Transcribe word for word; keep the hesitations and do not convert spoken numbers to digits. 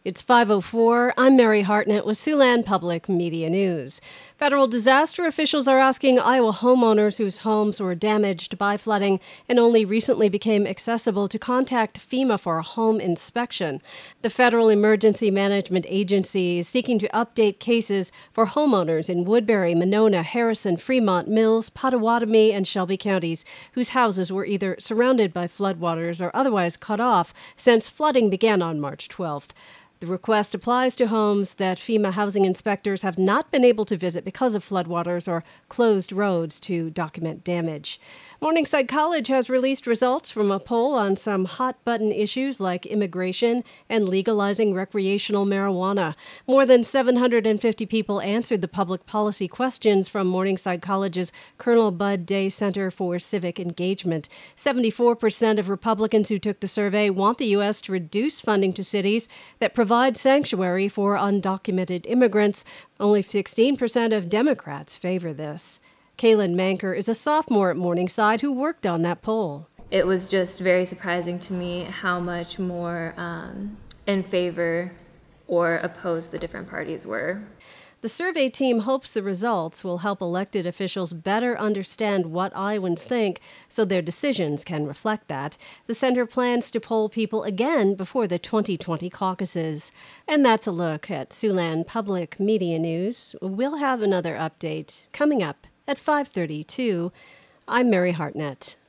It's five oh four. I'm Mary Hartnett with Siouxland Public Media News. Federal disaster officials are asking Iowa homeowners whose homes were damaged by flooding and only recently became accessible to contact FEMA for a home inspection. The Federal Emergency Management Agency is seeking to update cases for homeowners in Woodbury, Monona, Harrison, Fremont, Mills, Pottawatomie, and Shelby counties whose houses were either surrounded by floodwaters or otherwise cut off since flooding began on March twelfth. The request applies to homes that FEMA housing inspectors have not been able to visit because of floodwaters or closed roads to document damage. Morningside College has released results from a poll on some hot-button issues like immigration and legalizing recreational marijuana. More than seven hundred fifty people answered the public policy questions from Morningside College's Colonel Bud Day Center for Civic Engagement. seventy-four percent of Republicans who took the survey want the U S to reduce funding to cities that provide sanctuary for undocumented immigrants. Only sixteen percent of Democrats favor this. Kaylin Manker is a sophomore at Morningside who worked on that poll. It was just very surprising to me how much more um, in favor or opposed the different parties were. The survey team hopes the results will help elected officials better understand what Iowans think so their decisions can reflect that. The center plans to poll people again before the twenty twenty caucuses. And that's a look at Siouxland Public Media News. We'll have another update coming up at five thirty-two. I'm Mary Hartnett.